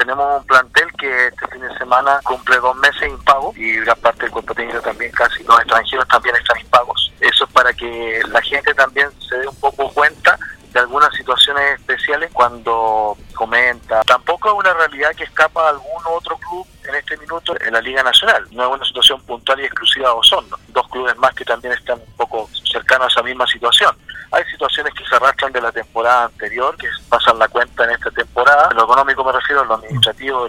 tenemos un plantel que este fin de semana cumple 2 meses impago y gran parte del cuerpo técnico también, casi los extranjeros también están impagos. Eso es para que la gente también se dé un poco cuenta de algunas situaciones especiales cuando comenta. Tampoco es una realidad que escapa a algún otro club en este minuto en la Liga Nacional. No es una situación puntual y exclusiva de Osorno. 2 clubes más que también están un poco cercanos a esa misma situación. Hay situaciones que se arrastran de la temporada anterior, que pasan la cuenta en esta temporada. En lo económico me refiero, a lo administrativo,